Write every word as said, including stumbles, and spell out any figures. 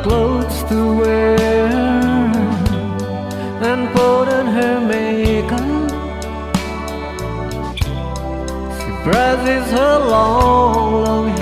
clothes to wear and put on her makeup. She brushes her long, long